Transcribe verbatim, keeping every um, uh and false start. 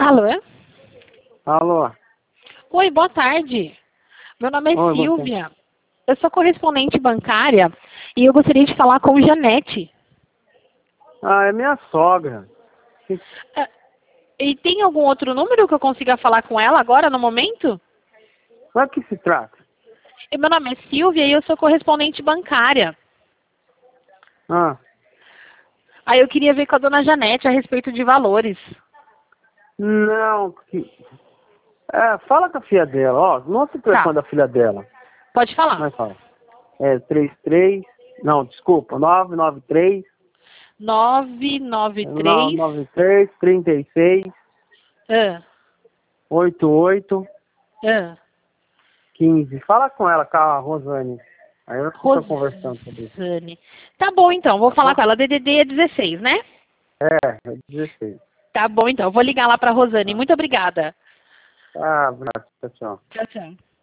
Alô? Alô? Oi, boa tarde. Meu nome é Oi, Silvia. Eu sou correspondente bancária e eu gostaria de falar com Janete. Ah, é minha sogra. Ah, E tem algum outro número que eu consiga falar com ela agora, no momento? Mas que se trata? E meu nome é Silvia e eu sou correspondente bancária. Ah, Aí eu queria ver com a dona Janete a respeito de valores. não. Que... É, fala com a filha dela, ó. Nossa, o telefone Tá, da filha dela. pode falar. Mas fala. É trinta e três. Não, desculpa. nove nove três. nove nove Não, três. nove três, trinta e seis, Ah, oitenta e oito, ah. quinze. Fala com ela, com a Rosane. Aí eu fico conversando sobre isso. Rosane. Tá bom, então. Vou Tá falar bom? com ela. D D D é dezesseis, né? É, é dezesseis. Tá bom, então. Vou ligar lá pra Rosane. Tá. Muito obrigada. Ah, obrigado. Tchau, tchau. Tchau, tchau.